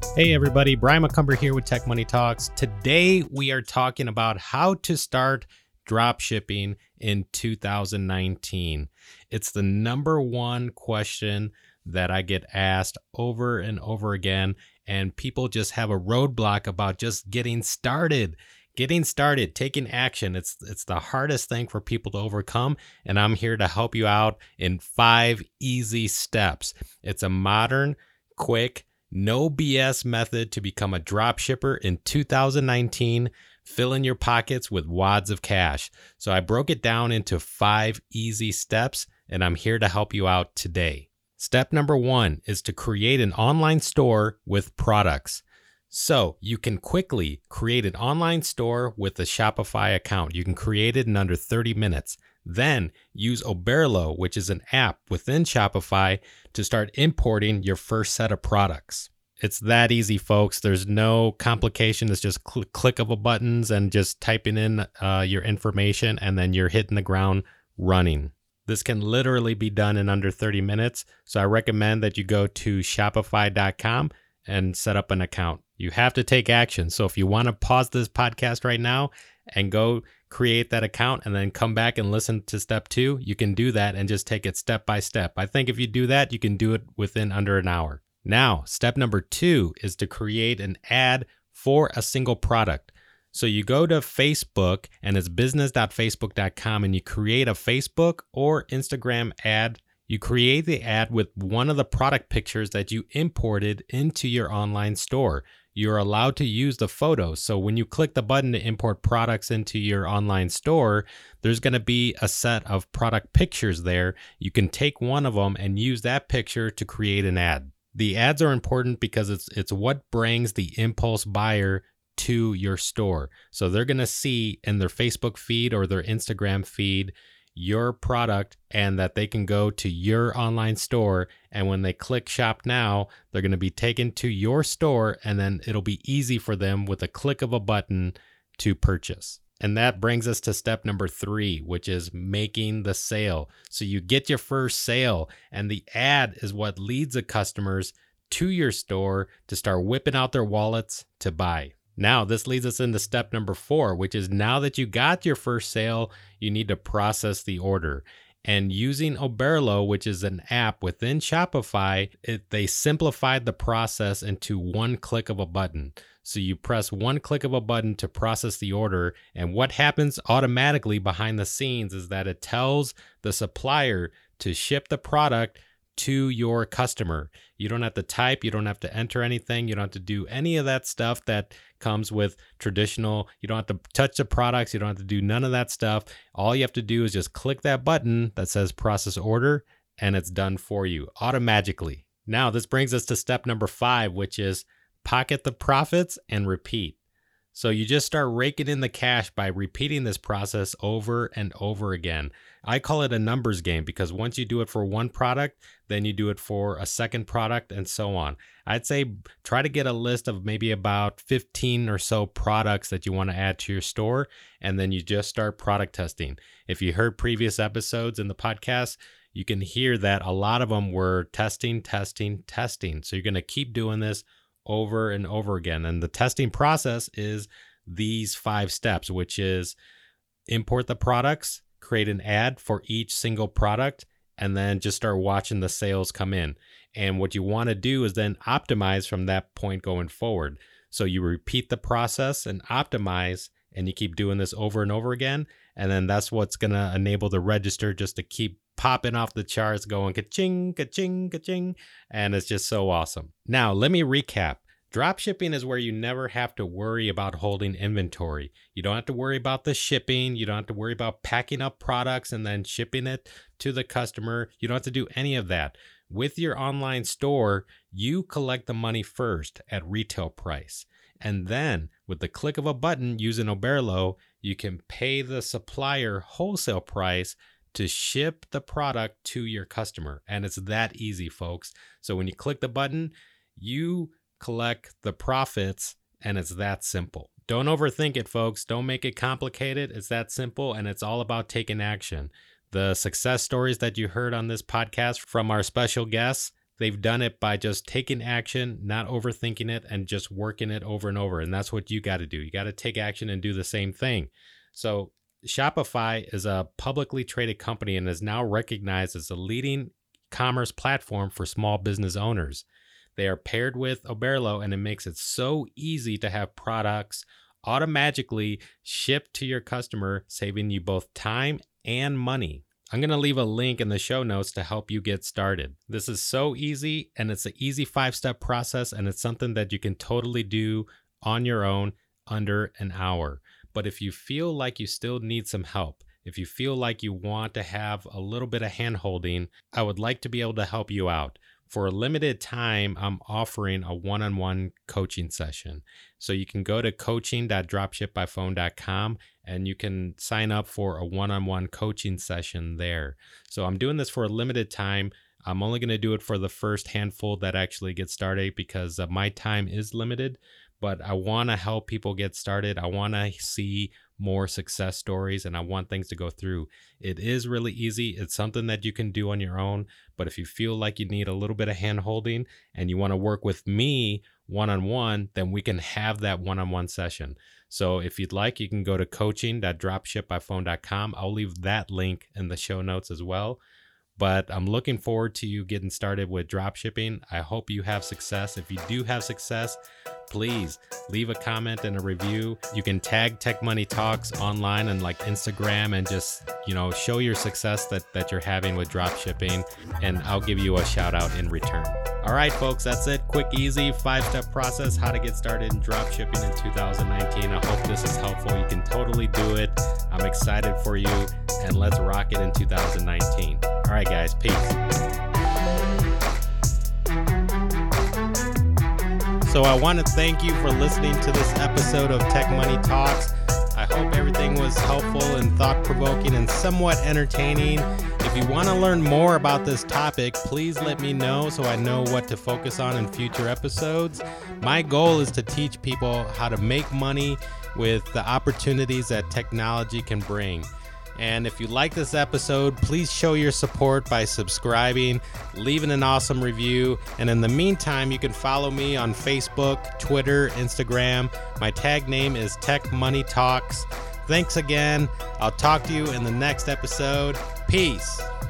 Hey everybody, Brian McCumber here with Tech Money Talks. Today we are talking about how to start drop shipping in 2019. It's the number one question that I get asked over and over again, and people just have a roadblock about just getting started, taking action. It's the hardest thing for people to overcome, and I'm here to help you out in 5 easy steps. It's a modern, quick, no BS method to become a drop shipper in 2019, filling your pockets with wads of cash. So I broke it down into 5 easy steps, and I'm here to help you out today. Step number 1 is to create an online store with products. So you can quickly create an online store with a Shopify account. You can create it in under 30 minutes. Then use Oberlo, which is an app within Shopify, to start importing your first set of products. It's that easy, folks. There's no complication. It's just click of a buttons and just typing in your information, and then you're hitting the ground running. This can literally be done in under 30 minutes. So I recommend that you go to shopify.com and set up an account. You have to take action. So if you want to pause this podcast right now and go create that account and then come back and listen to step 2, you can do that and just take it step by step. I think if you do that, you can do it within under an hour. Now, step number 2 is to create an ad for a single product. So you go to Facebook, and it's business.facebook.com, and you create a Facebook or Instagram ad. You create the ad with one of the product pictures that you imported into your online store. You're allowed to use the photos. So when you click the button to import products into your online store, there's going to be a set of product pictures there. You can take one of them and use that picture to create an ad. The ads are important because it's what brings the impulse buyer to your store. So they're going to see in their Facebook feed or their Instagram feed your product, and that they can go to your online store, and when they click shop now, they're going to be taken to your store, and then it'll be easy for them with a click of a button to purchase. And that brings us to step number 3, which is making the sale. So you get your first sale, and the ad is what leads the customers to your store to start whipping out their wallets to buy. Now, this leads us into step number 4, which is now that you got your first sale, you need to process the order. And using Oberlo, which is an app within Shopify, they simplified the process into one click of a button. So you press one click of a button to process the order, and what happens automatically behind the scenes is that it tells the supplier to ship the product to your customer. You don't have to type, you don't have to enter anything, you don't have to do any of that stuff that comes with traditional. You don't have to touch the products, you don't have to do none of that stuff. All you have to do is just click that button that says process order, and it's done for you automatically. Now, this brings us to step number 5, which is pocket the profits and repeat. So you just start raking in the cash by repeating this process over and over again. I call it a numbers game because once you do it for one product, then you do it for a second product and so on. I'd say try to get a list of maybe about 15 or so products that you want to add to your store, and then you just start product testing. If you heard previous episodes in the podcast, you can hear that a lot of them were testing. So you're going to keep doing this over and over again. And the testing process is these 5 steps, which is import the products, create an ad for each single product, and then just start watching the sales come in. And what you want to do is then optimize from that point going forward. So you repeat the process and optimize, and you keep doing this over and over again. And then that's what's going to enable the register just to keep popping off the charts, going ka-ching, ka-ching, ka-ching. And it's just so awesome. Now, let me recap. Dropshipping is where you never have to worry about holding inventory. You don't have to worry about the shipping. You don't have to worry about packing up products and then shipping it to the customer. You don't have to do any of that. With your online store, you collect the money first at retail price. And then with the click of a button using Oberlo, you can pay the supplier wholesale price to ship the product to your customer. And it's that easy, folks. So when you click the button, you collect the profits, and it's that simple. Don't overthink it, folks. Don't make it complicated. It's that simple, and it's all about taking action. The success stories that you heard on this podcast from our special guests, they've done it by just taking action, not overthinking it, and just working it over and over. And that's what you got to do. You got to take action and do the same thing. So Shopify is a publicly traded company and is now recognized as the leading commerce platform for small business owners. They are paired with Oberlo, and it makes it so easy to have products automatically shipped to your customer, saving you both time and money. I'm going to leave a link in the show notes to help you get started. This is so easy, and it's an easy 5-step process, and it's something that you can totally do on your own under an hour. But if you feel like you still need some help, if you feel like you want to have a little bit of hand-holding, I would like to be able to help you out. For a limited time, I'm offering a one-on-one coaching session. So you can go to coaching.dropshipbyphone.com and you can sign up for a one-on-one coaching session there. So I'm doing this for a limited time. I'm only going to do it for the first handful that actually get started because my time is limited, but I want to help people get started. I want to see more success stories, and I want things to go through. It is really easy. It's something that you can do on your own, but if you feel like you need a little bit of hand holding and you want to work with me one-on-one, then we can have that one-on-one session. So if you'd like, you can go to coaching.dropshipbyphone.com. I'll leave that link in the show notes as well. But I'm looking forward to you getting started with dropshipping. I hope you have success. If you do have success, please leave a comment and a review. You can tag Tech Money Talks online and like Instagram and just, show your success that you're having with dropshipping, and I'll give you a shout out in return. All right, folks, that's it. Quick, easy 5-step process, how to get started in dropshipping in 2019. I hope this is helpful. You can totally do it. I'm excited for you, and let's rock it in 2019. All right, guys, peace. So I want to thank you for listening to this episode of Tech Money Talks. I hope everything was helpful and thought-provoking and somewhat entertaining. If you want to learn more about this topic, please let me know so I know what to focus on in future episodes. My goal is to teach people how to make money with the opportunities that technology can bring. And if you like this episode, please show your support by subscribing, leaving an awesome review. And in the meantime, you can follow me on Facebook, Twitter, Instagram. My tag name is Tech Money Talks. Thanks again. I'll talk to you in the next episode. Peace.